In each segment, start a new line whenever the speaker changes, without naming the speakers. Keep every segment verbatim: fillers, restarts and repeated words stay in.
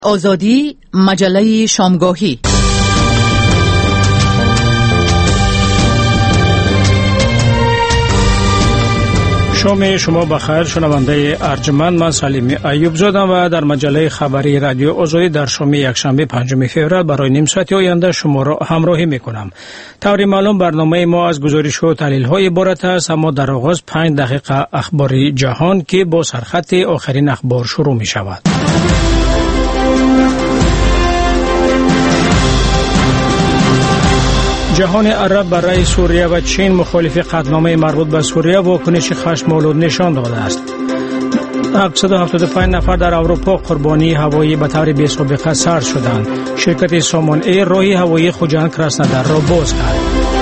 آزادی مجله شامگاهی.
شام شما بخیر شنونده ارجمند، من سلیم ایوب زادم و در مجله خبری رادیو آزادی در شام یکشنبه پنجم فوریه برای نیم ساعت آینده شما را همراهی میکنم. طوری معلوم برنامه ما از گزارش و تحلیل های عبارت است، اما در آغاز پنج دقیقه اخباری جهان که با سرخط آخرین اخبار شروع می شود. جهان عرب برای سوریه و چین مخالف قطعنامه مربوط به سوریه واکنش خشم‌آلود نشان داده است. هفتصد و هفتاد و پنج نفر در اروپا قربانی هوایی به طور بی‌سابقه سرد شدند. شرکت سامان ایر راهی هوایی خوجند کراسنودار را باز کرد.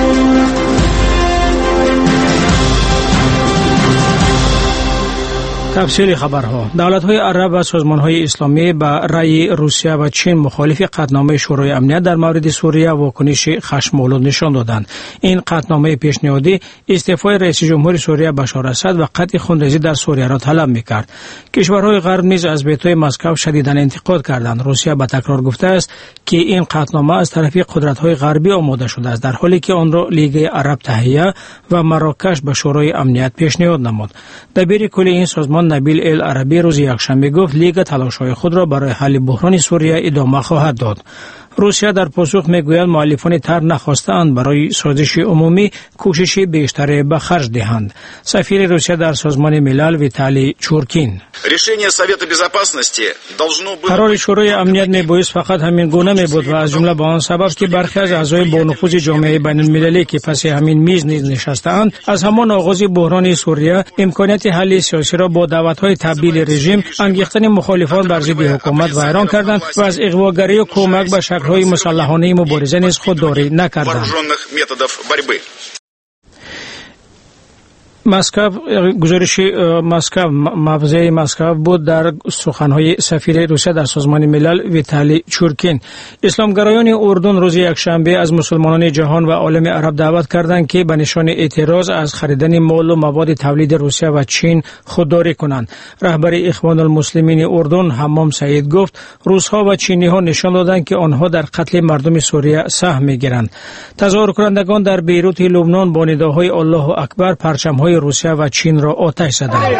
تفصیل خبرها. دولت‌های عرب و سازمان‌های اسلامی به رأی روسیه و چین مخالف قطعنامه شورای امنیت در مورد سوریه واکنش خشم‌آلود نشان دادند. این قطعنامه پیشنهادی استعفای رئیس جمهور سوریه بشار اسد و قطع خونریزی در سوریه را طلب می‌کرد. کشورهای غرب نیز از وتوی مسکو شدیداً انتقاد کردند. روسیه به تکرار گفته است که این قطعنامه از طرف قدرت‌های غربی آماده شده است، در حالی که آن را لیگ عرب تهیه و مراکش به شورای امنیت پیشنهاد نمود. دبیر کلی این سازمان نبیل العربی روز یکشنبه گفت لیگ تلاش‌های خود را برای حل بحران سوریه ادامه خواهد داد. روسیه در پاسخ میگوید مؤلفان طرح نخواستند برای سازش عمومی کوشش بیشتری به خرج دهند. سفیر روسیه در سازمان ملل ویتالی چورکین: قرار شورای امنیت میبایست فقط همین گونه میبود و از جمله به آن سبب که برخی از اعضای با نفوذ جامعه بین المللی که پس همین میز نیز نشسته‌اند از همان آغاز بحران سوریه امکانیت حل سیاسی را با دعوت‌های تبدیل رژیم، انگیختن مخالفان بر ضد حکومت ویران کردند و از اغواگری و کمک به شکل‌های مسلحانه مبارزه نیز خودداری نکردند. مسکو گزارش مسکو مبزه مسکو بود در سخنهای سفیر روسیه در سازمان ملل ویتالی چورکین. اسلامگرایان اردن روز یکشنبه از مسلمانان جهان و عالم عرب دعوت کردند که به نشان اعتراض از خریدن مال و مواد تولید روسیه و چین خودداری کنند. رهبر اخوان المسلمین اردن حمام سعید گفت روس‌ها و چینی‌ها نشان دادند که آنها در قتل مردم سوریه سهم می‌گیرند. تظاهر کنندگان در بیروت لبنان با نداهای الله اکبر پرچم‌های روسیه و چین را آتش زدند.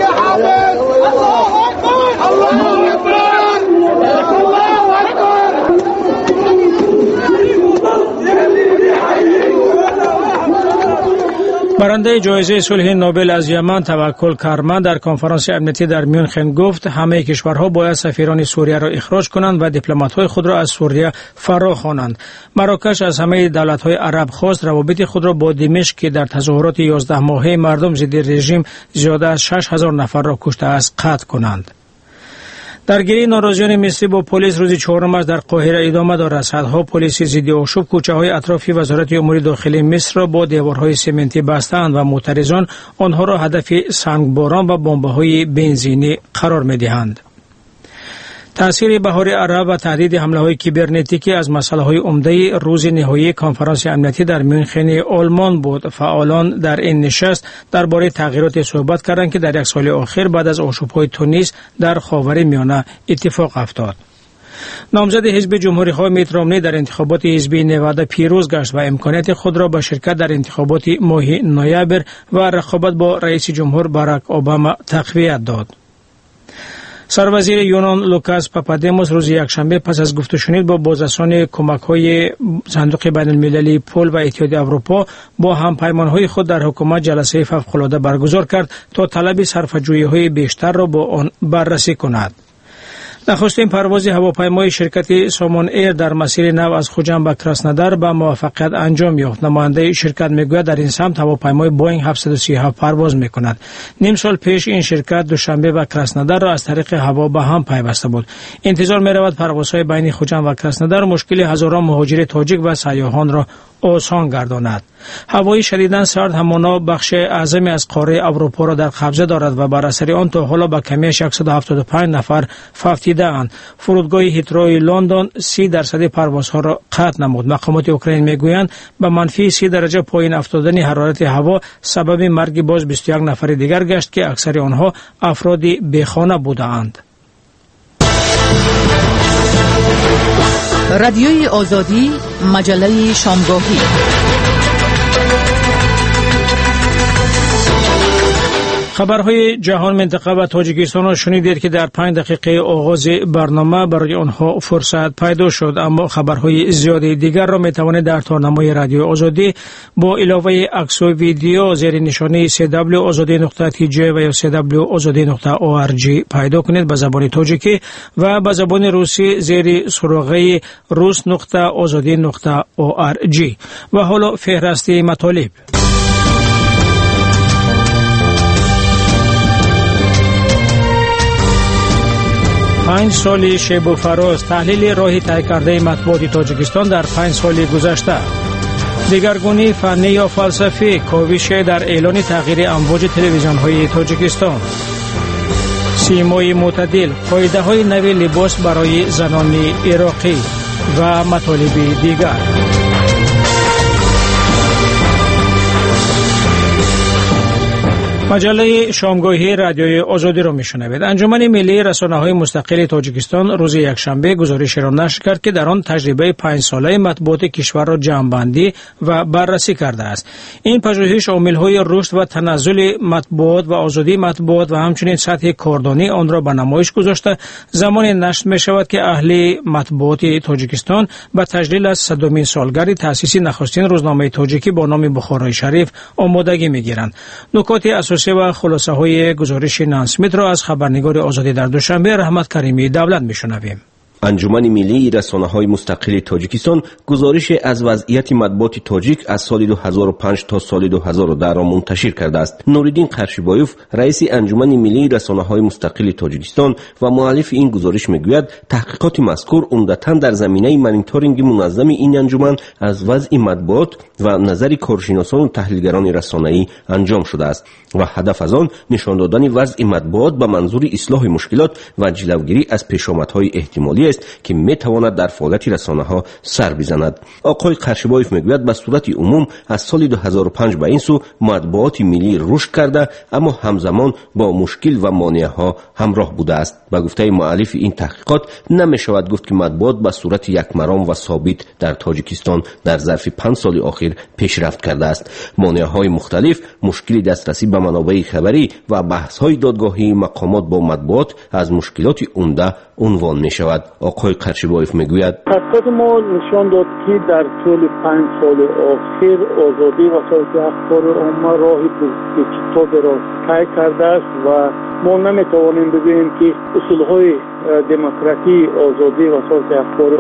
برنده جایزه صلح نوبل از یمن توکل کرمان در کنفرانس امنیتی در میونخن گفت همه کشورها باید سفیران سوریه را اخراج کنند و دیپلمات‌های خود را از سوریه فرا خوانند. مراکش از همه دولت‌های عرب خواست روابط خود را با دمشق که در تظاهرات یازده ماهه مردم ضد رژیم زیاده از شش هزار نفر را کشته است قطع کنند. درگیری ناراضیان مصری با پلیس روز چهارم مارس در قاهره ادامه دارد. صدها پلیس ضد آشوب کوچه‌های اطراف وزارت امور داخلی مصر را با دیوارهای سمنتی بستند و معترضان آنها را هدف سنگباران و بمب‌های بنزینی قرار می‌دهند. تأثیر بهار عرب و تهدید حمله‌های کیبرنتیکی از مسائل عمده روز نهایی کنفرانس امنیتی در میونخن آلمان بود. فعالان در این نشست درباره تغییرات صحبت کردند که در یک سال اخیر بعد از آشوب‌های تونس در خاورمیانه اتفاق افتاد. نامزد حزب جمهوری‌خواه میت رامنی در انتخابات حزبی نوادا پیروز گشت و امکانات خود را به شرکت در انتخابات ماه نوامبر و رقابت با رئیس جمهور باراک اوباما تقویت داد. سروزیر یونان لوکاس پاپادموس روز یکشنبه پس از گفت و شنید با بازرسان کمک‌های صندوق بین‌المللی پول و اتحادیه اروپا با همپیمان‌های خود در حکومت جلسه فوق‌العاده برگزار کرد تا طلب صرفه‌جویی‌های بیشتر را با آن بررسی کند. نخستین پرواز هواپیمای شرکت سامان ایر در مسیر نو از خوجند به کراسنودار به موفقیت انجام یافت. نماینده شرکت میگوید در این سمت هواپیمای بوئینگ هفتصد و سی و هفت پرواز میکند. نیم سال پیش این شرکت دوشنبه و کراسنودار را از طریق هوا به هم پیوسته بود. انتظار میرود پروازهای بین خوجند و کراسنودار مشکل هزاران مهاجر تاجیک و سیاحان را آسان گرداند. هوای شدیداً سرد همانا بخش اعظمی از قاره اروپا را در قبضه دارد و بر اثر آن تا حالا به کمی صد و هفتاد و پنج نفر فوتیده اند. فرودگاه هیتروی لندن سی درصد پروازها را قطع نمود. مقامات اوکراین میگویند به منفی سی درجه پایین افتادن حرارت هوا سبب مرگ باز بیست و یک نفر دیگر گشت که اکثر آنها افراد بیخانه بودند.
رادیوی آزادی، مجله شامگاهی.
خبرهای جهان، منطقه و تاجیکستان را شنیدید که در پنج دقیقه آغاز برنامه برای آنها فرصت پیدا شد، اما خبرهای زیاد دیگر را می توانید در تارنمای رادیو آزادی با علاوه عکس و ویدیو زیر نشانه سی دبلیو آزادی نقطه تی جی و یا سی دبلیو آزادی نقطه او آر جی پیدا کنید به زبان تاجیکی و به زبان روسی زیر سروغه روس نقطه آزادی نقطه او آر جی. و حالا فهرست مطالب. پنج سال شیب و فراز، تحلیل راهی طی کرده مطبوعات تاجیکستان در پنج سال گذشته. دیگرگونی فنی یا فلسفی، کاوش در اعلان تغییر امواج تلویزیون های تاجیکستان. سیمای معتدل، قاعده های نوی لباس برای زنان عراقی و مطالب دیگر. مجله شامگاهی رادیوی آزادی را میشنوید. انجمن ملی رسانه‌های مستقل تاجیکستان روز یکشنبه گزارشی را نشر کرد که در آن تجربه پنج ساله مطبوعات کشور را جمع‌بندی و بررسی کرده است. این پژوهش عامل‌های رشد و تنزل مطبوعات و آزادی مطبوعات و همچنین سطح کاردانی آن را به نمایش گذاشته، زمانی نشر می‌شود که اهل مطبوعات تاجیکستان به تجلیل از صدمین سالگرد تأسیس نخستین روزنامه تاجیکی با نام بخارای شریف آمادگی می‌گیرند. نکات اساسی و خلاصه های گزارش نانسمیت را از خبرنگار آزادی در دوشنبه رحمت کریمی دولت میشنویم.
انجمن ملی رسانه‌های مستقل تاجیکستان گزارش از وضعیت مطبوعات تاجیک از سال دو هزار و پنج تا سال دو هزار و ده را منتشر کرده است. نوریدین قرشیبایوف، رئیس انجمن ملی رسانه‌های مستقل تاجیکستان و مؤلف این گزارش میگوید تحقیقات مذکور عمدتاً در زمینه مانیتورینگ منظم این انجمن از وضع مطبوعات و نظر کارشناسان و تحلیلگران رسانه‌ای انجام شده است و هدف از آن نشان دادن وضع مطبوعات به منظور اصلاح مشکلات و جلوگیری از پیشامدهای احتمالی است که میتواند در فعالیت رسانه‌ها سر بزند. آقای قرشیبایوف میگوید به صورت عموم از سال دو هزار و پنج به این سو مطبوعات ملی رشد کرده، اما همزمان با مشکل و مانع‌ها همراه بوده است. به گفته مؤلف این تحقیقات نمی‌شود گفت که مطبوعات به صورت یکمرام و ثابت در تاجیکستان در ظرف پنج سال اخیر پیشرفت کرده است. مانع‌های مختلف، مشکل دسترسی به منابع خبری و بحث‌های دادگاهی مقامات با مطبوعات از مشکلات عمده عنوان می‌شود. آقای قرشیبایوف میگوید
تحقیقات ما نشان داد که در طول پنج سال اخیر آزادی وسایل اخبار عامه راهی پیچیده را طی کرده است و ما نمیتوانیم بگوییم که اصولهای دموکراسی آزادی وسایل اخبار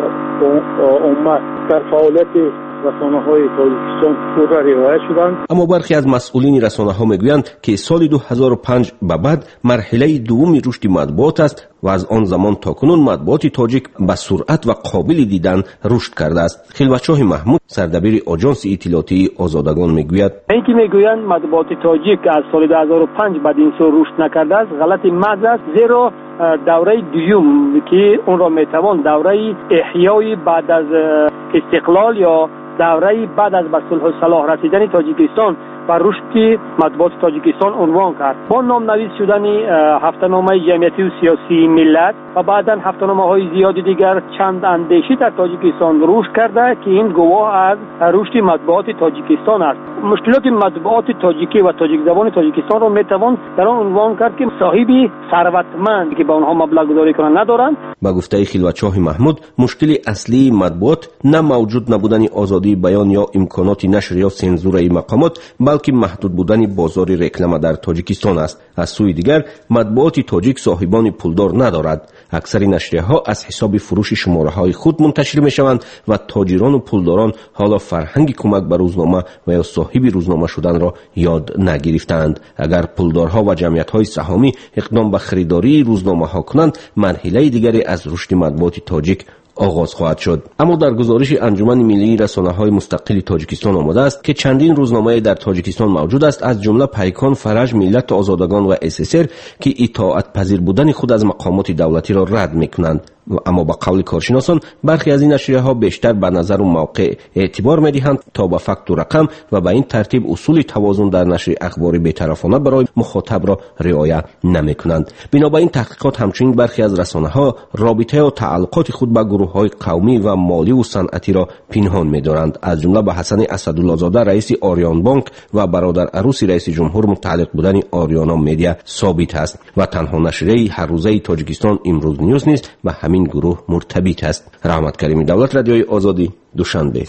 عامه در فعالیت رسانه‌های تاجیکستان پورا رعایت شدند.
اما برخی از مسئولین رسانه‌ها میگویند که سال دو هزار و پنج به بعد مرحله دوم رشد مطبوعات است و از آن زمان تاکنون مطبوعات تاجیک به سرعت و قابل دیدن رشد کرده است. خلوتشاه محمود، سردبیر آژانس اطلاعاتی آزادگان میگوید
اینکه میگویند مطبوعات تاجیک از سال دو هزار و پنج بعد این سو رشد نکرده است غلط محض است، زیرا دوره دوم که اون را میتوان دوره احیای بعد از استقلال یا دوره بعد از به صلح و صلاح رسیدن تاجیکستان و رشد مطبوعات تاجیکستان عنوان کرد. با نام‌نویس شدن هفته‌نامه جمعیتی و سیاسی ملت و بعداً هفته‌نامه‌های زیادی دیگر چند اندیشه در تاجیکستان رشد کرده که این گواه از رشد مطبوعات تاجیکستان است. مشکلات مطبوعات تاجیکی و تاجیک زبان تاجیکستان را میتوان در آن عنوان کرد که صاحب ثروتمند که به آنها مبلغ گذاری کنند ندارند.
با گفته خلوتشاه محمود، مشکل اصلی مطبوعات نه موجود نبودن آزادی بیان یا امکانات نشر یا سانسور مقامات، بلکه محدود بودن بازار رکلام در تاجیکستان است. از سوی دیگر مطبوعات تاجیک صاحبان پولدار ندارد. اکثر نشریه‌ها از حساب فروش شماره‌های خود منتشر می‌شوند و تاجران و پولداران حالا فرهنگ کمک به روزنامه و یا صاحب روزنامه شدن را یاد نگرفتند. اگر پولدارها و جمعیت‌های سهامی اقدام به خریداری روزنامه‌ها کنند، مرحله دیگری از رشد مطبوعات تاجیک آغاز خواهد شد. اما در گزارش انجمن ملی رسانه‌های مستقل تاجیکستان آمده است که چندین روزنامه در تاجیکستان موجود است، از جمله پیکان، فرج، ملت آزادگان و اس اس ار که اطاعت پذیر بودن خود از مقامات دولتی را رد می‌کنند. اما با قول کارشناسان برخی از این نشریه‌ها بیشتر به نظر و موقع اعتبار می‌دهند تا به فکت و رقم و به این ترتیب اصول توازن در نشر اخبار بی‌طرفانه برای مخاطب را رعایت نمی‌کنند. بنابراین تحقیقات همچنین برخی از رسانه‌ها رابطه و تعلقات خود با گروه‌های قومی و مالی و صنعتی را پنهان می‌دارند. از جمله به حسن اسدالله زاده رئیس آریان بانک و برادر عروس رئیس جمهور متعلق بودن آریانا میدیا ثابت است و تنها نشریه هر روزه تاجیکستان امروز نیوز نیست به همین گروه مرتبط است. رحمت کریمی، دولت رادیوی آزادی، دوشنبه.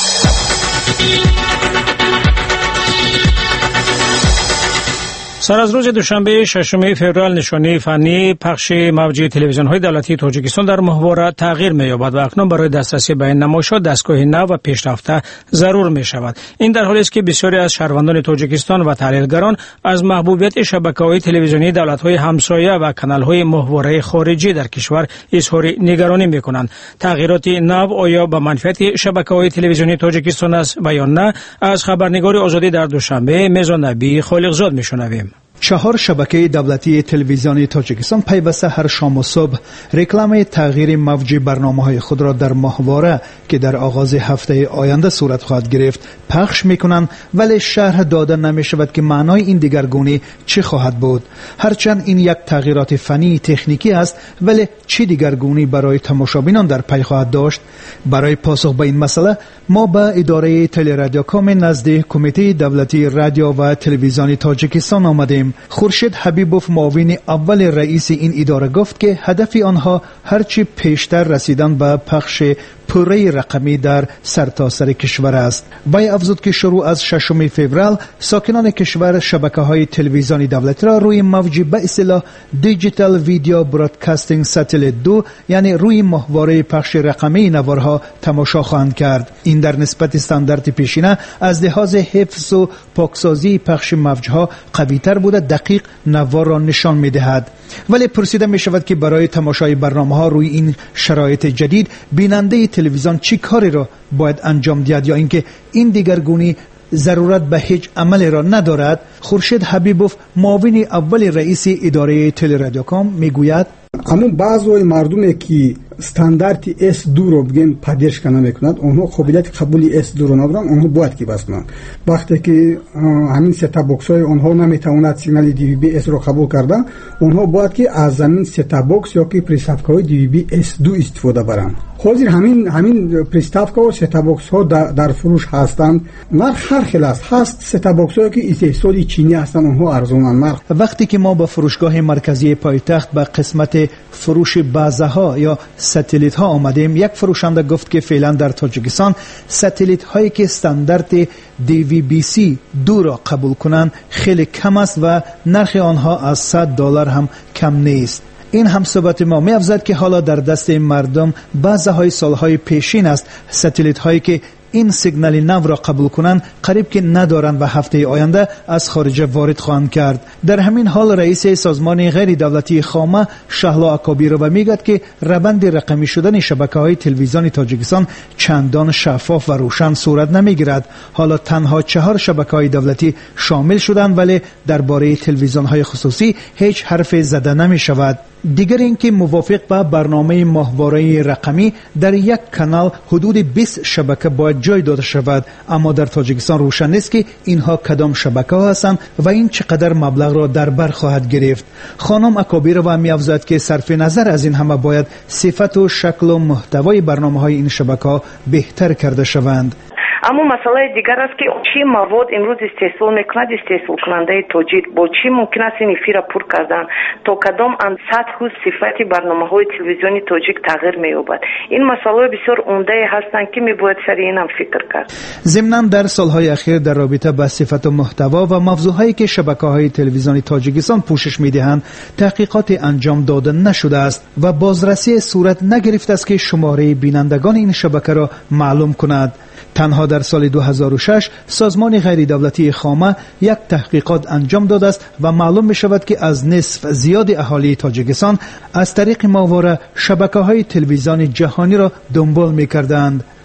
سر از روز دوشنبه ششم فوریه نشانی فنی پخش موجی تلویزیون های دولتی تاجیکستان در ماهواره تغییر می‌یابد و اکنون برای دسترسی به این نمایش‌ها دستگاه نو و پیشرفته ضرور می‌شود. این در حالی است که بسیاری از شهروندان تاجیکستان و تحلیلگران از محبوبیت شبکه‌های تلویزیونی دولت‌های همسایه و کانال‌های ماهواره خارجی در کشور اظهار نگرانی می‌کنند. تغییرات نو آیا به منفعت شبکه‌های تلویزیونی تاجیکستان است و یا نه؟ از خبرنگار آزادی در دوشنبه میزان نبی خالقزاد می‌شنویم.
چهار شبکه دولتی تلویزیونی تاجیکستان پیوسته هر شام و صبح رکلام تغییر موج برنامه‌های خود را در ماهواره که در آغاز هفته آینده صورت خواهد گرفت پخش می‌کنند، ولی شرح داده نمی‌شود که معنای این دیگرگونی چه خواهد بود. هرچند این یک تغییرات فنی تکنیکی است، ولی چه دیگرگونی برای تماشابینان در پی خواهد داشت؟ برای پاسخ به این مسئله ما به اداره تلرادیوکام نزد کمیته دولتی رادیو و تلویزیون تاجیکستان آمدیم. خورشید حبیبوف معاون اول رئیس این اداره گفت که هدف آنها هرچی پیشتر رسیدن به پخش پوره رقمی در سرتاسر کشور است. وی افزود که شروع از ششم فوریه ساکنان کشور شبکه‌های تلویزیونی دولتی را روی موج به اصطلاح دیجیتال ویدیو برادکاستینگ ساتلیت دو یعنی روی ماهواره پخش رقمی نوارها تماشا خواهند کرد. این در نسبت استاندارد پیشینه از لحاظ حفظ و پاکسازی پخش موجها قوی‌تر بوده دقیق نوار را نشان می‌دهد. ولی پرسیده می‌شود که برای تماشای برنامه‌ها روی این شرایط جدید بیننده تلویزیون چی کاری را باید انجام دهد یا اینکه این دیگرگونی ضرورت به هیچ عمل را ندارد؟ خورشید حبیبوف معاون اول رئیس اداره تلرادیوکام میگوید
اما بعضی مردمی که استاندارد اس دو رو بگن پادرش نمیکنند، اونها قابلیت قبول اس دو رو ندارن، اونها باید که بس کنند. وقتی که همین ستا باکس های اونها نمیتواند سیگنال دی وی بی اس رو قبول کرده، اونها باید که از همین ستا باکس یا که پریستافکا های دی وی بی اس دو استفاده برند. حاضر همین همین پریستافکا و ستا باکس ها در, در فروش هستند. نرخ هر خلاص هست. ستا باکس هایی که استحصال چینی هستند اونها ارزانند. نرخ
وقتی که ما با فروشگاه مرکزی پایتخت به قسمت فروش بازه ها یا ساتلیت ها آمدیم، یک فروشنده گفت که فعلا در تاجیکستان ساتلیت هایی که استاندارد دی وی بی سی دو را قبول کنند خیلی کم است و نرخ آنها از صد دلار هم کم نیست. این هم صحبت ما می افزاید که حالا در دست مردم بعضی های سالهای پیشین است. ساتلیت هایی که این سیگنال نو را قبول کنند قریب که ندارند و هفته آینده از خارج وارد خواهند کرد. در همین حال رئیس سازمان غیر دولتی خامه شهلا اکابیرووا میگوید که روند رقمی شدن شبکه‌های تلویزیون تاجیکستان چندان شفاف و روشن صورت نمیگیرد. حالا تنها چهار شبکه‌های دولتی شامل شدند، ولی درباره تلویزیون‌های خصوصی هیچ حرف زده نمی‌شود. دیگر اینکه موافق با برنامه ماهواره رقمی در یک کانال حدود بیست شبکه باید جای داده شود، اما در تاجیکستان روشن نیست که اینها کدام شبکه ها هستند و این چقدر مبلغ را در بر خواهد گرفت. خانم اکابیرووا می‌افزاید که صرف نظر از این همه باید صفت و شکل و محتوای برنامه‌های این شبکه ها بهتر کرده شوند.
اما مسئله دیگر است که چی مواد امروز استحصال میکند استحصال کننده تاجیک با چی ممکن است این افیر را پر کردن تا کدام ان سطح و صفت برنامه‌های تلویزیونی تاجیک تغییر می‌یابد. این مسئله بسیار عمده هستند که می‌باید سر این هم فکر کرد.
ضمناً در سالهای اخیر در رابطه با صفت و محتوا و موضوعهایی که شبکه‌های تلویزیونی تاجیکستان پوشش می‌دهند تحقیقات انجام داده نشده است و بازرسی صورت نگرفته است که شماره بینندگان این شبکه را معلوم کند. تنها در سال دو هزار و شش سازمان غیر دولتی خامه یک تحقیقات انجام داده است و معلوم می شود که از نصف زیاد اهالی تاجیکستان از طریق ماهواره شبکه‌های تلویزیون جهانی را دنبال می کردند.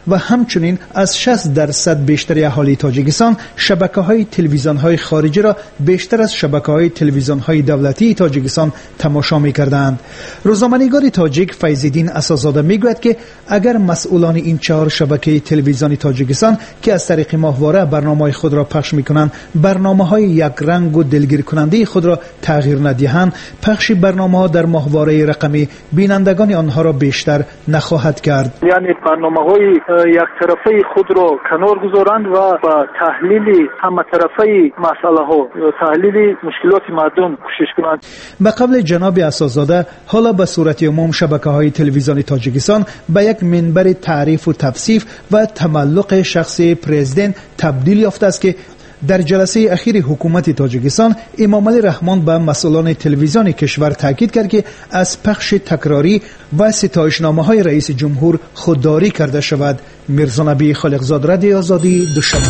و همچنین از شصت درصد بیشتر اهالی تاجیکستان شبکه‌های تلویزیون‌های خارجی را بیشتر از شبکه‌های تلویزیون‌های دولتی تاجیکستان تماشا می‌کردند. روزنامه‌نگار تاجیک فیض‌الدین اساس‌زاده می‌گوید که اگر مسئولان این چهار شبکه تلویزیونی تاجیکستان که از طریق ماهواره برنامه‌های خود را پخش می‌کنند برنامه‌های یک رنگ و دلگیر کننده خود را تغییر ندهند، پخش برنامه‌ها در ماهواره رقمی بینندگان آنها را بیشتر نخواهد کرد.
یعنی برنامه‌های یک طرفه خود را کنار گذارند و با تحلیل همه طرفه مسائل‌ها یا تحلیل مشکلات مردم کوشش کنند.
به قبل جناب اساس‌زاده حالا به صورت عموم شبکه‌های تلویزیونی تاجیکستان به یک منبر تعریف و توصیف و تملق شخصی پرزیدنت تبدیل یافته است که در جلسه اخیر حکومت تاجیکستان امامعلی رحمان به مسئولان تلویزیون کشور تاکید کرد که از پخش تکراری و ستایشنامه‌های رئیس جمهور خودداری کرده شود. میرزا نبی خالقزاد، رادیو آزادی، دوشنبه.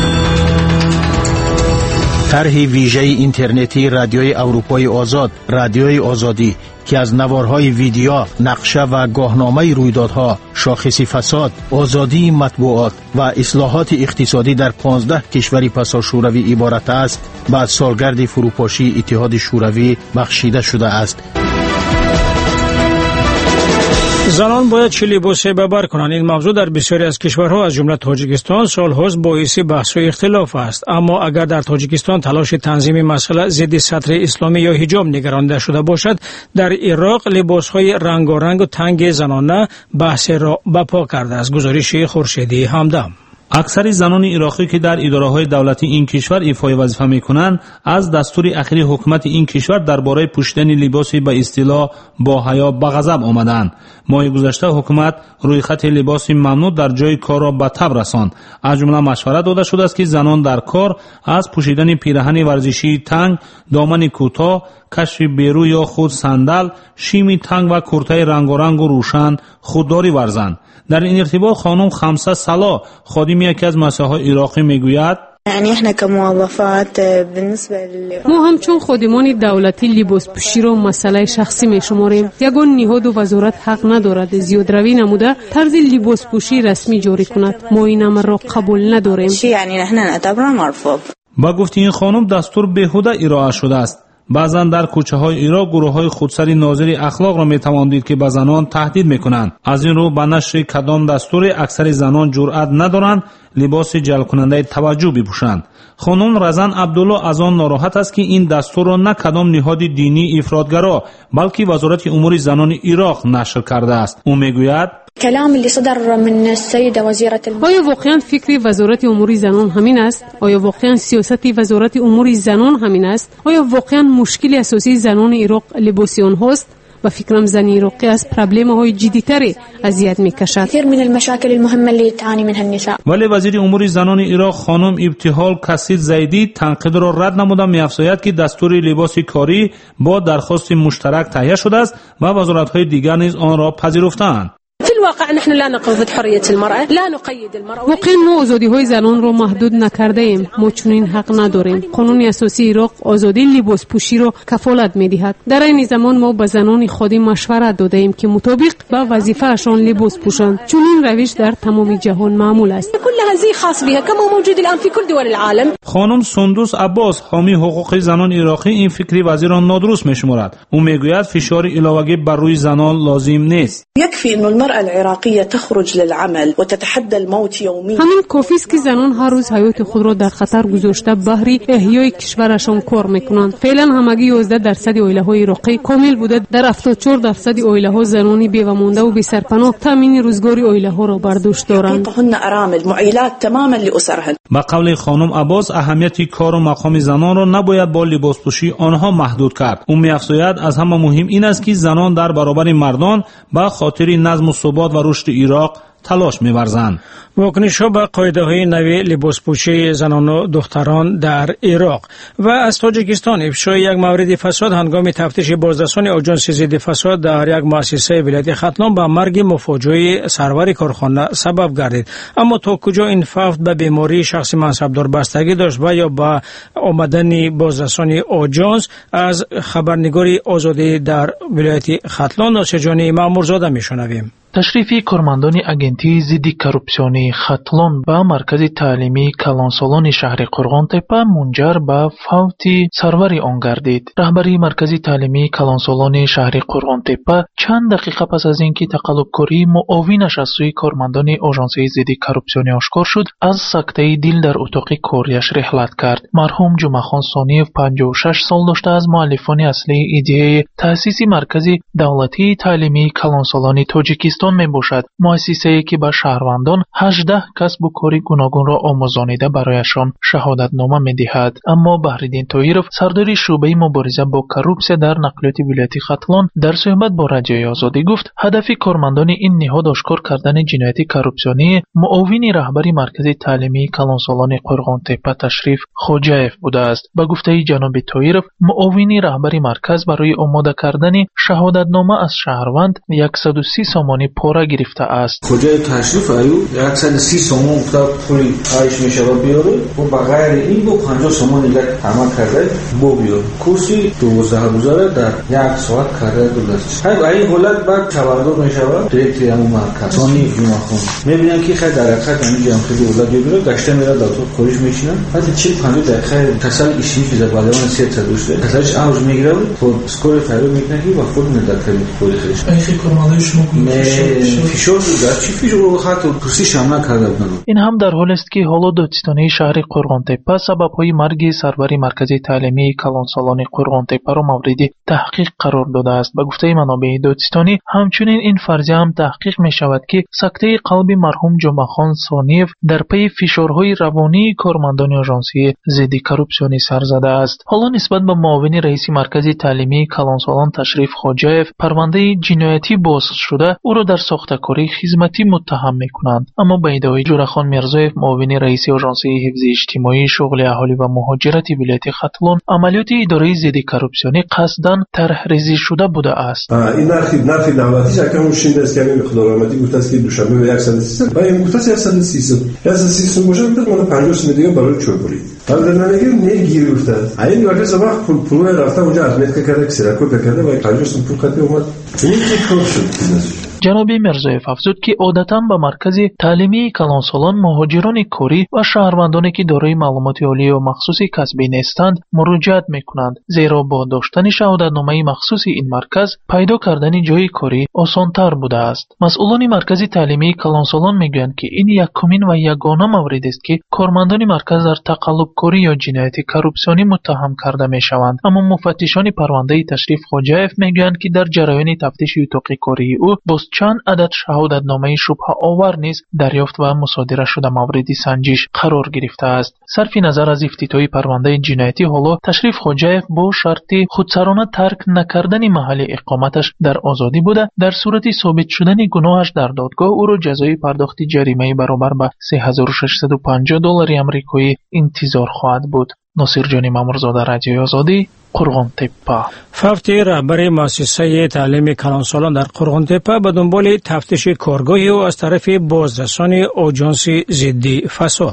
طرح ویژه اینترنتی رادیوی اروپای آزاد، رادیوی آزادی که از نوارهای ویدیو، نقشه و گاهنامه رویدادها، شاخص فساد، آزادی مطبوعات و اصلاحات اقتصادی در پانزده کشور پسا شوروی عبارت است، بعد سالگرد فروپاشی اتحاد شوروی بخشیده شده است.
زنان باید چه لباسی به بر کنند؟ این موضوع در بسیاری از کشورها از جمله تاجیکستان سالهاست باعث بحث و اختلاف است. اما اگر در تاجیکستان تلاش تنظیم مسئله ضد سطر اسلامی یا حجاب نگرانده شده باشد، در عراق لباسهای رنگارنگ و تنگ زنانه بحث را بپا کرده است. گزارش خورشیدی همدم.
اکثر زنان عراقی که در اداره‌های دولتی این کشور ایفای وظیفه می‌کنند از دستور اخیر حکومت این کشور درباره پوشیدن لباسی به اصطلاح با حیا به غضب آمدند. ماه گذشته حکومت روی خط لباس ممنوع در جای کار را به تب رساند. از جمله مشورت داده شده است که زنان در کار از پوشیدن پیراهن ورزشی تنگ، دامن کوتاه، کشف بیرو یا خود صندل، شیمی تنگ و کرته رنگارنگ و روشن خودداری ورزند. در این ارتباط خانم خمسه صلاح، خادم یکی از مساحات عراقی میگوید
یعنی احنا كموظفات بالنسبه
ما همچون خادمان دولتی لباس پوشی را مسئله شخصی میشماریم. یگان نهاد و وزارت حق ندارد زیادروی نموده طرز لباس پوشی رسمی جاری کند. ما این امر را قبول نداریم.
یعنی احنا نعتبره مرفوض.
با گفته این خانم دستور بیهوده ارائه شده است. بعضا در کوچه های عراق گروه های خودسری ناظر اخلاق را می توان دید که به زنان تهدید می کنند. از این رو به نشر کدام دستور اکثر زنان جرأت ندارند لباس جلب کننده توجه بپوشند. خانم رزان عبدالله از آن ناراحت است که این دستور را نه کدام نهاد دینی افراطگرا بلکه وزارت امور زنان عراق نشر کرده است. او میگوید
کلام اللي صدر من السيده وزيره الم...
آیا واقعا فکر وزارت امور زنان همین است؟ آیا واقعا سیاست وزارت امور زنان همین است؟ آیا واقعا مشکل اساسی زنان عراق لباس آنهاست؟ و فکرم زن عراقی از پرابلم های جدی‌تری اذیت می‌کشد.
كثير من المشاكل المهمه اللي تعاني منها النساء.
ولی وزیر امور زنان عراق خانم ابتهال کسید زیدی تنقید را رد نموده می‌افزاید که دستور لباس کاری با درخواست مشترک تهیه شده است و وزارت‌های دیگر نیز آن را پذیرفته‌اند.
واقعا نحن لا نقيد حريه المراه لا نقيد المراه. واقعا ما آزادی های زنان را محدود نکرده ایم. ما چنین حق نداریم. قانون اساسی عراق آزادی لباس پوشی را کفالت می‌دهد. در این زمان ما به زنان خودی مشورت داده ایم که مطابق با وظیفه اشان لباس پوشند. چنین روش در تمام جهان معمول است.
كل هذه خاص بها كما موجود الان في كل دول العالم.
خانم سندوس عباس حامی حقوق زنان عراقی این فکری وزیر را نادرست می‌شمارد. او میگوید فشار علاوه بر روی زنان لازم نیست.
يكفي انه المرأة العراقية تخرج للعمل وتتحدى الموت يوميا.
همین کافی است که زنان هر روز حیات خود را در خطر گذاشته بهر احیای کشورشان کار میکنند. فعلا همگی یازده درصد عائله‌های عراقی کامل بوده. در هفتاد و چهار درصد عائله‌ها زنانی بیوه مانده و بی سرپناه تامین روزگاری عائله‌ها را بر دوش دارند.
هن ارامل معیلات تماما لاسرهن.
با قول خانم عباس اهمیت کار و مقام زنان را نباید با لباسپوشی آنها محدود کرد. او می‌افزاید از همه مهم این است که زنان در برابر مردان با خاطر نظم و ثبات و رشد عراق تلاش می‌ورزند.
واکنش‌ها به قاعده‌های نوی لباسپوشی زنان و دختران در عراق و از تاجیکستان افشای یک مورد فساد هنگام تفتیش بازرسان آژانس ضد فساد در یک مؤسسه ولایت ختلان به مرگ مفاجئه سرور کارخانه سبب گردید. اما تا کجا این فوت به بیماری شخص منصبدار بستگی داشت و یا به آمدن بازرسان آژانس از خبرنگاری آزادی در ولایت ختلان ناصر جانی مامورزاده میشنویم.
تشریف کارمندان اگنتی ضد کروپسیونی ختلون به مرکز تعلیمی کلانسالان شهر قرغان تپه منجر به فوت سرور آن گردید. رهبری مرکز تعلیمی کلانسالان شهر قرغان تپه چند دقیقه پس از اینکه تقلبکاری معاونش از سوی کارمندان آژانس ضد کروپسیونی آشکار شد، از سکته دل در اتاق کاریش رحلت کرد. مرحوم جمعخان ثانیف پنجاه و شش سال داشته از مؤلفان اصلی ایده تأسیس مرکز دولتی تعلیمی کلانسالان تاجیکستان می باشد. مؤسسه‌ای که به شهروندان هجده کسب و کار گوناگون را آموزانیده برایشان شهادت نامه می دهد. اما بحرالدین طاهرов سردار شعبه مبارزه با کروپسیا در نقلیات ولایت ختلون در صحبت با رادیوی آزادی گفت هدف کارمندان این نهاد آشکار کردن جنایت کروپسیونی معاون رهبری مرکز تعلیمی کلانسالان قرغان تپه تشریف خوجاєв بوده است. به گفته جناب طاهرов معاون رهبری مرکز برای آماده کردن شهادت نامه از شهروند صد و سی سومانی پاره گرفته است.
خوجاєв تشریف آیو صد و سی سومان گفته پول عایش میشه و بیاره و بغیر این با پنجاه سومان دیگه عمل کرده بو بیاره. کورسی دوازده روزه در یک ساعت کرده دو دست. های این حالت بعد خبردار میشه و دیرکتری همون مرکز ثانی جمعخان میبینن که خیلی در حقیقت همین جمع خیلی اولاد بیاره گشته میره دکتر کارش میشینن. بعد چهل پنجاه دقیقه تسل ایشی که در بالون سیت داشته. تسلش اوج میگیره و اسکور فایل میکنه و خود نداره کولی خیش. این خیلی کارمندای شما فشار در چی فشار خاطر کرسی شامل کرده بودن.
این هم در حالی است که حالا دادستانی شهر قرغان تپه سبب‌های مرگ سرور مرکز تعلیمی کلانسالان قرغان تپه را مورد تحقیق قرار داده است. به گفته منابع دادستانی همچنین این فرضیه هم تحقیق می شود که سکته قلب مرحوم جمعخان ثانیف در پی فشارهای روانی کارمندان آژانسی ضد کروپسیونی سر زده است. حالا نسبت به معاون رئیس مرکز تعلیمی کلانسالان تشریف خوجاєв پرونده جنایتی باز شده او را در ساخته‌کاری خدمتی متهم می‌کنند. اما به ادعای جورخان میرزایف معاون رئیس آژانس حفظ اجتماعی شغل اهالی و مهاجرت ولایت ختلون عملیات اداره ضد کروپسیونی قصداً طرح‌ریزی شده بوده است.
این نرخ نرخ دولتی چکم شین است که همین خدا رحمتی گفته است که دوشنبه به صد و سی و این گفته است صد و سی صد سی باشه گفته من پنجاه سال دیگه برای چوبوری حالا در نمیگم نگیر گفته این وقتی صبح پول پول رفته اونجا از متر کرده که سرکو کرده و پنجاه سال پول خاطر اومد این که کار شد.
جناب میرزایف افزود که عادتاً به مرکز تعلیمی کلانسالان مهاجران کاری و شهروندانی که دارای معلومات عالی و مخصوصی کسبی نیستند مراجعت میکنند، زیرا با داشتن شهادتنامه مخصوصی این مرکز پیدا کردن جای کاری آسانتر بوده است. مسئولان مرکز تعلیمی کلانسالان میگویند که این یکمین و یگانه مورد است که کارمندان مرکز در تقلب کاری یا جنایت کروپسیونی متهم کرده میشوند. اما مفتشان پرونده تشریف خوجاєв میگویند که در جریان تفتیش اتاق کاری او باز چند عدد شهادتنامه شبهه آور نیز دریافت و مصادره شده مورد سنجش قرار گرفته است. صرف نظر از افتتاحی پرونده جنایتی حالا تشریف خوجاєв با شرط خودسرانه ترک نکردن محل اقامتش در آزادی بوده در صورت ثابت شدن گناهش در دادگاه او را جزای پرداخت جریمه برابر به سه هزار و ششصد و پنجاه دلار آمریکایی انتظار خواهد بود. ناصر جانی مامورزاده، رادیوی آزادی، قرغان تپه.
فوت رهبر مؤسسه تعلیم کلانسالان در قرغان تپه به دنبال تفتیش کارگاهی او از طرف بازرسان آژانس ضد فساد.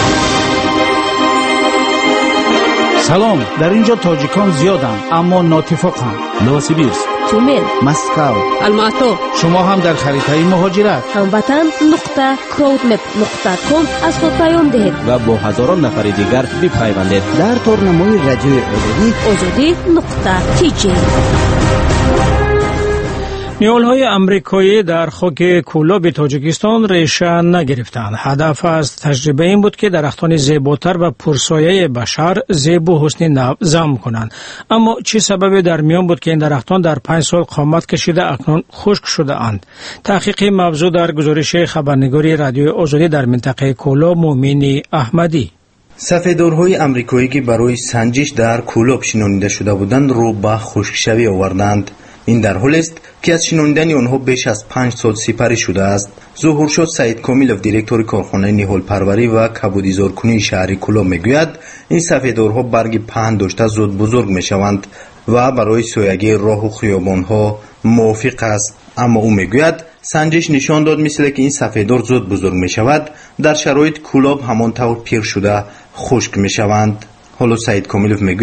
سلام، در اینجا تاجیکان زیادند اما ناتفاقند. نوسیبیرسک،
تومن،
مسکو، الماتو.
شما هم در خریدهای مهاجرت
هموطن نقطه کودمت نقطه کام از خود پیام دهید
و با هزاران نفر دیگر بپیوندید
در تورنمای رادیوی آزادی
آزادی نقطه تی جی.
نیول‌های آمریکایی در خاک کولاب تاجیکستان ریشه نگرفتند. هدف از تجربه این بود که درختان زیباتر و پرسایه بشر زیب و حسن زم کنند. اما چه سبب در میان بود که این درختان در پنج سال قامت کشیده اکنون خشک شده اند؟ تحقیق موضوع در گزارش خبرنگاری رادیوی آزادی در منطقه کولاب مومین احمدی.
سفیدارهای آمریکایی که برای سنجش در کولاب شنانیده شده بودند رو به خشکشوی آوردند. این در حالی است که از شناندن آنها بیش از پنج سال سپری شده است. ظهورشاد سعید کامیلوف، دیرکتور کارخانه نهال پروری و کبودیزارکنی شهر کولاب میگوید این سفیدارها برگ پهن داشته زود بزرگ میشوند و برای سایگی راه و خیابانها موافق است. اما او میگوید سنجش نشان داد مثل که این سفیدار زود بزرگ میشود در شرایط کولاب همانطور پیر شده خشک میشوند. حالا سعید کامیلوف میگوید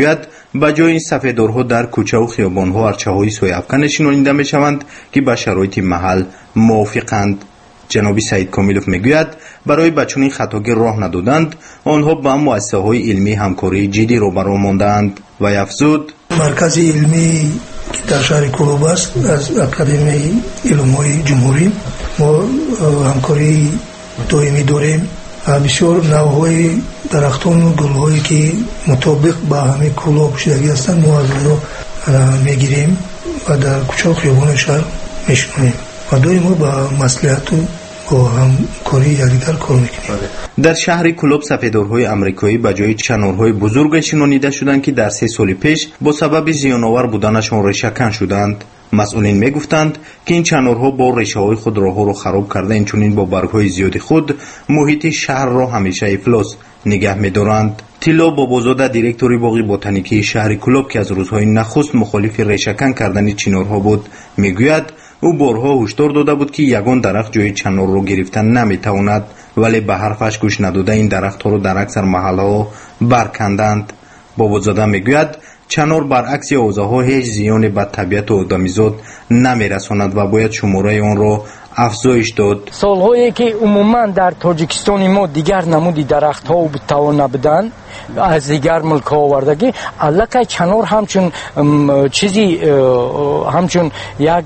با جای این سفیدارها در کوچه و خیابانها ارچه‌های سویافکن نشانیده میشوند که با شرایط محل موافقند. جناب سعید کامیلوف میگوید برای به چنین خطاگیر راه ندادند، آنها با مؤسسه‌های علمی همکاری جدی روبرو ماندند و افزود
مرکز علمی که در شهر کولوب است از اکادمی علوم‌های جمهوری ما همکاری دائمی داریم. بسیار نوع‌های درختان و گل‌هایی که مطابق با همه کولوب شدگی هستند ما از آنها میگیریم و در کوچه و خیابان شهر میشونیم و دائم ما با مصلحت و با همکاری یکدیگر کار میکنیم.
در شهر کولوب سفیدارهای آمریکایی به جای چنارهای بزرگ شنانیده شدند که در سه سال پیش با سبب زیان‌آور بودنشان ریشه‌کن شدند. مسئولین میگفتند که این چنارها با ریشه‌های خود راه را خراب کرده، اینچنین با برگ‌های زیاد خود محیط شهر را همیشه افلاس نگه می‌دارند. تیلا بابازاده دیرکتوری باغ بوتانیکی شهر کولوب که از روزهای نخست مخالف ریشه‌کن کردن چنارها بود میگوید او بارها هشدار داده بود که یگان درخت جای چنار را گرفتن نمیتواند، ولی به حرفش گوش نداده این درخت‌ها را در اکثر محل‌ها برکندند. بابازاده میگوید چنار برعکس اوضاع‌ها هیچ زیان به طبیعت و آدمیزاد نمیرساند و باید شماره آن را افزایش داد.
سال‌هایی که عموما در تاجیکستان ما دیگر نمودی درخت‌ها و توان نبودن از دیگر ملک آوردگی، الکی چنار همچون چیزی همچون یک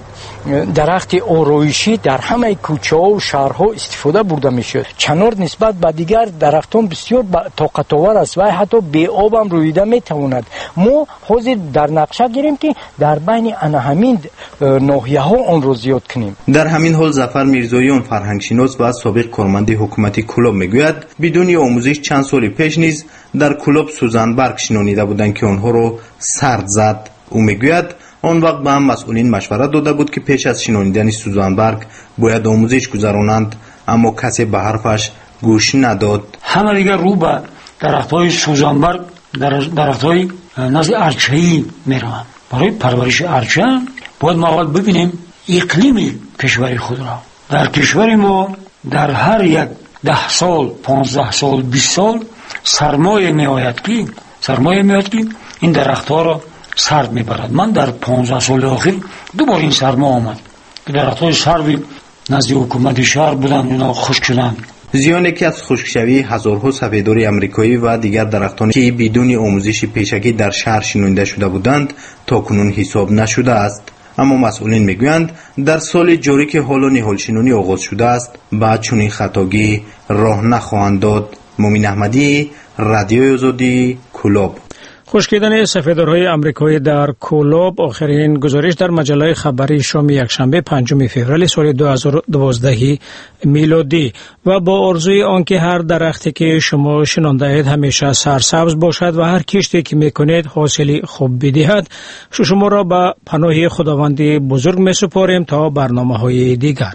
درخت آرایشی در همه کوچه ها و شهرها استفاده برده میشه. چنار نسبت به دیگر درختان بسیار طاقت آور است و حتی بی آب هم رویده میتواند. ما حاضر در نقشه گیریم که در بین انا همین ناحیه ها آن را زیاد کنیم.
در همین حال ظفر میرزاییان فرهنگشناس و سابق کارمند حکومت کولوب میگوید بدون آموزش چند سال پیش نیز در کولوب سوزن برگ شنانیده بودند که آنها را سرد زد. او میگوید آن وقت به هم مسئولین مشورت داده بود که پیش از شنانیدن سوزنبرگ باید آموزش گذرانند، اما کسی به حرفش گوش نداد.
همه دیگر رو به درخت‌های سوزنبرگ، درخت‌های نزد ارچه‌ای میروند. برای پرورش ارچه باید ما اول ببینیم اقلیم کشور خود را. در کشور ما در هر یک ده سال، پانزده سال، بیست سال سرمایه میآید که سرمایه میآید که این درخت‌ها را سرد میبرد. من در پانزده سال آخر دو بار این سرما آمد که درخت‌های سروی نزد حکومت شهر بودند، اینا خشک شدند.
زیانی که از خشکشوی هزارها سفیدار آمریکایی و دیگر درختانی که بدون آموزش پیشگی در شهر شنونده شده بودند تا کنون حساب نشده است. اما مسئولین میگویند در سال جاری که حالا نهال شنونی آغاز شده است بعد چنین خطاگی راه نخواهند داد. مومن احمدی، رادیوی آزادی، کولوب.
خشکیدن سفیدارهای آمریکایی در کولوب آخرین گزارش در مجله خبری شام یکشنبه پنجم فوریه سال دو هزار و دوازده میلادی و با آرزوی آنکه هر درختی که شما شنانده اید همیشه سرسبز باشد و هر کشتی که میکنید حاصلی خوب بدهد، شما را به پناه خداوند بزرگ میسپاریم تا برنامه‌های دیگر.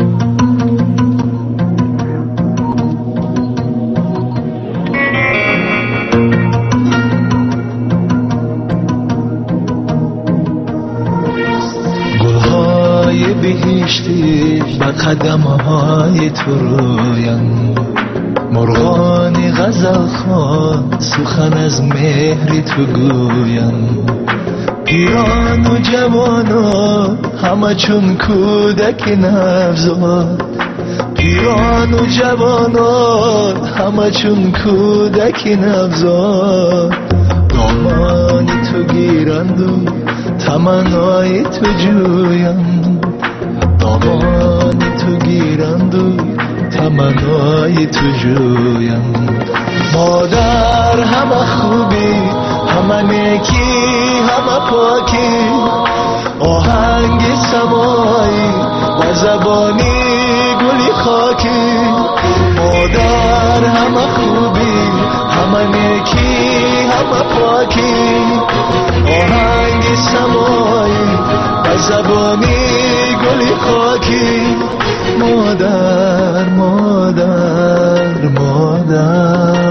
بهشتی به قدم‌های تو رویم، مرغان غزل خوان سخن از مهر تو گویم. پیران و جوانان همه چون کودک نوزاد، پیران و جوانان همه چون کودک نوزاد. دامانی تو گیرند و تمنای تو جویم، دامانی تو گیرند و تمنای تو جویم. مادر همه خوبی، همه نیکی، همه پاکی، آهنگ سمایی و زبانی گلی خاکی. مادر همه خوبی، همه نیکی، همه پاکی، آهنگ سمایی و زبانی گلی خاکی. مادر مادر مادر.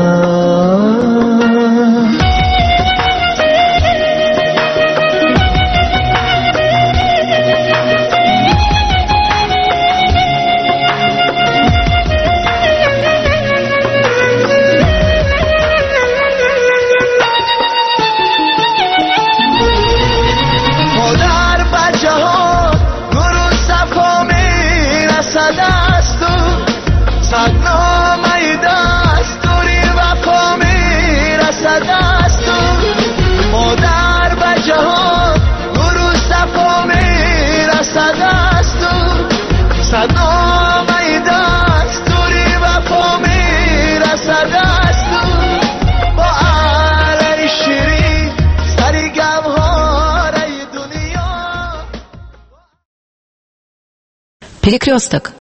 رسد از تو صدنامه دستوری وفا میرسد از تو مادر به جهان نور و صفا میرسد از تو صدنامه دستوری وفا میرسد از تو با علی شیرین سری گوهر دنیا.
Перекресток.